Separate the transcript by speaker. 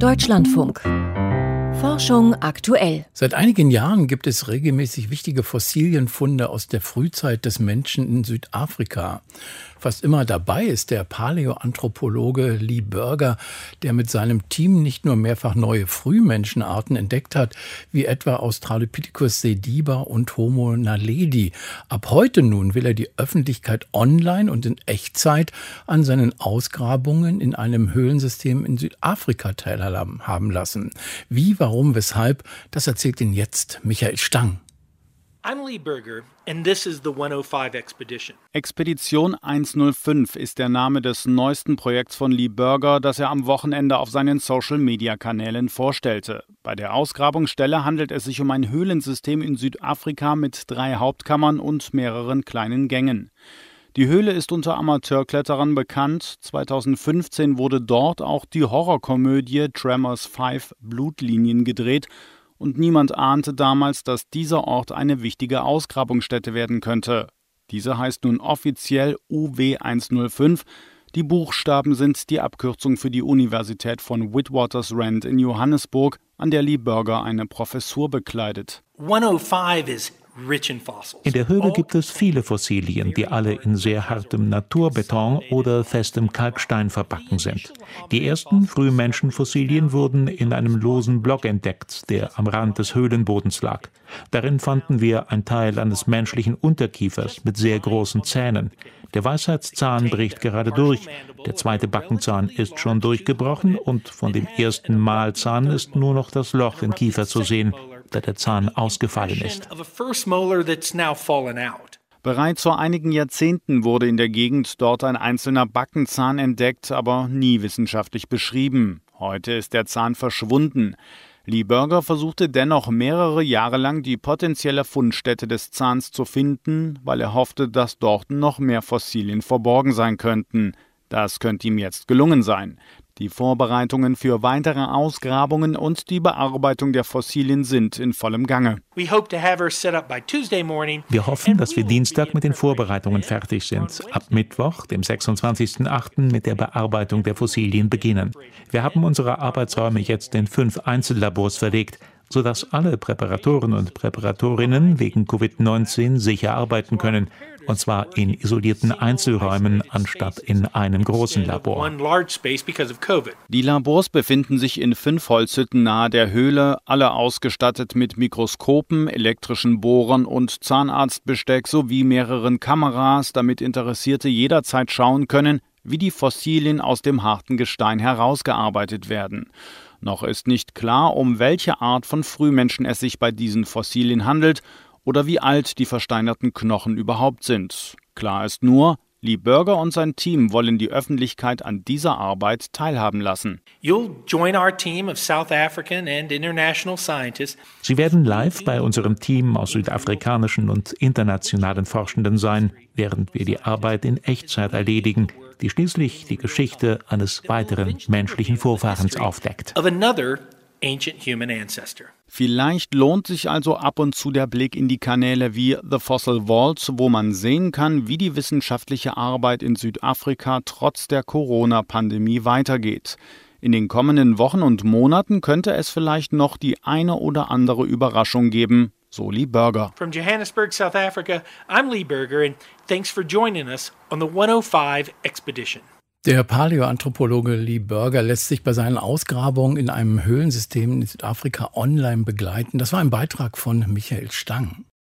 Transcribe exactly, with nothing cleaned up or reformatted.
Speaker 1: Deutschlandfunk. Forschung aktuell.
Speaker 2: Seit einigen Jahren gibt es regelmäßig wichtige Fossilienfunde aus der Frühzeit des Menschen in Südafrika. Fast immer dabei ist der Paläoanthropologe Lee Burger, der mit seinem Team nicht nur mehrfach neue Frühmenschenarten entdeckt hat, wie etwa Australopithecus sediba und Homo naledi. Ab heute nun will er die Öffentlichkeit online und in Echtzeit an seinen Ausgrabungen in einem Höhlensystem in Südafrika teilhaben lassen. Wie, warum, weshalb, das erzählt Ihnen jetzt Michael Stang.
Speaker 3: I'm Lee Burger and this is the hundertfünf Expedition.
Speaker 4: Expedition hundertfünf ist der Name des neuesten Projekts von Lee Burger, das er am Wochenende auf seinen Social-Media-Kanälen vorstellte. Bei der Ausgrabungsstelle handelt es sich um ein Höhlensystem in Südafrika mit drei Hauptkammern und mehreren kleinen Gängen. Die Höhle ist unter Amateurkletterern bekannt. zweitausendfünfzehn wurde dort auch die Horrorkomödie Tremors fünf Blutlinien gedreht. Und niemand ahnte damals, dass dieser Ort eine wichtige Ausgrabungsstätte werden könnte. Diese heißt nun offiziell U W hundertfünf. Die Buchstaben sind die Abkürzung für die Universität von Witwatersrand in Johannesburg, an der Lee Burger eine Professur bekleidet.
Speaker 3: hundertfünf is rich in fossils.
Speaker 5: In der Höhle gibt es viele Fossilien, die alle in sehr hartem Naturbeton oder festem Kalkstein verbacken sind. Die ersten Frühmenschenfossilien wurden in einem losen Block entdeckt, der am Rand des Höhlenbodens lag. Darin fanden wir einen Teil eines menschlichen Unterkiefers mit sehr großen Zähnen. Der Weisheitszahn bricht gerade durch, der zweite Backenzahn ist schon durchgebrochen und von dem ersten Mahlzahn ist nur noch das Loch im Kiefer zu sehen, da der Zahn ausgefallen ist.
Speaker 4: Bereits vor einigen Jahrzehnten wurde in der Gegend dort ein einzelner Backenzahn entdeckt, aber nie wissenschaftlich beschrieben. Heute ist der Zahn verschwunden. Lee Burger versuchte dennoch mehrere Jahre lang die potenzielle Fundstätte des Zahns zu finden, weil er hoffte, dass dort noch mehr Fossilien verborgen sein könnten. Das könnte ihm jetzt gelungen sein. Die Vorbereitungen für weitere Ausgrabungen und die Bearbeitung der Fossilien sind in vollem Gange.
Speaker 5: Wir hoffen, dass wir Dienstag mit den Vorbereitungen fertig sind. Ab Mittwoch, dem sechsundzwanzigsten achten mit der Bearbeitung der Fossilien beginnen. Wir haben unsere Arbeitsräume jetzt in fünf Einzellabors verlegt, sodass alle Präparatoren und Präparatorinnen wegen Covid neunzehn sicher arbeiten können, und zwar in isolierten Einzelräumen anstatt in einem großen Labor.
Speaker 4: Die Labors befinden sich in fünf Holzhütten nahe der Höhle, alle ausgestattet mit Mikroskopen, elektrischen Bohrern und Zahnarztbesteck sowie mehreren Kameras, damit Interessierte jederzeit schauen können, wie die Fossilien aus dem harten Gestein herausgearbeitet werden. Noch ist nicht klar, um welche Art von Frühmenschen es sich bei diesen Fossilien handelt oder wie alt die versteinerten Knochen überhaupt sind. Klar ist nur, Lee Burger und sein Team wollen die Öffentlichkeit an dieser Arbeit teilhaben lassen.
Speaker 5: Sie werden live bei unserem Team aus südafrikanischen und internationalen Forschenden sein, während wir die Arbeit in Echtzeit erledigen, die schließlich die Geschichte eines weiteren menschlichen Vorfahrens aufdeckt.
Speaker 4: Vielleicht lohnt sich also ab und zu der Blick in die Kanäle wie The Fossil Vault, wo man sehen kann, wie die wissenschaftliche Arbeit in Südafrika trotz der Corona-Pandemie weitergeht. In den kommenden Wochen und Monaten könnte es vielleicht noch die eine oder andere Überraschung geben, so Lee Burger.
Speaker 3: From Johannesburg, South Africa, I'm Lee Burger and thanks for joining us on the hundertfünf Expedition.
Speaker 2: Der Paläoanthropologe Lee Burger lässt sich bei seinen Ausgrabungen in einem Höhlensystem in Südafrika online begleiten. Das war ein Beitrag von Michael Stang.